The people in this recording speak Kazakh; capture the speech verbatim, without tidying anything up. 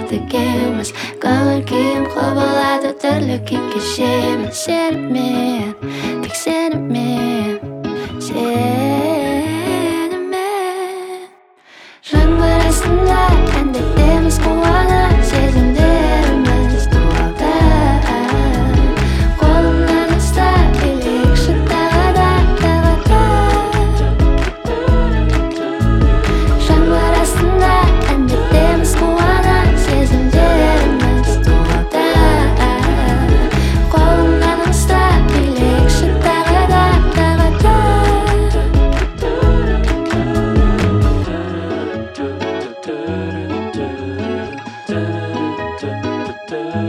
дегенбіз. Көңіл күйім құбылады түрлі күй кешемін. Сенімен, тек сенімен, сенімен. Жаңбыр астында әндетеміз қуана, сезімдеріміз дуалда. Қолымнан ұстап билейікші тағы да, тағы да. Жаңбыр астында әндетеміз қуана, сезімдеріміз дуалда. Қолымнан ұстап билейікші тағы да, тағы да. Do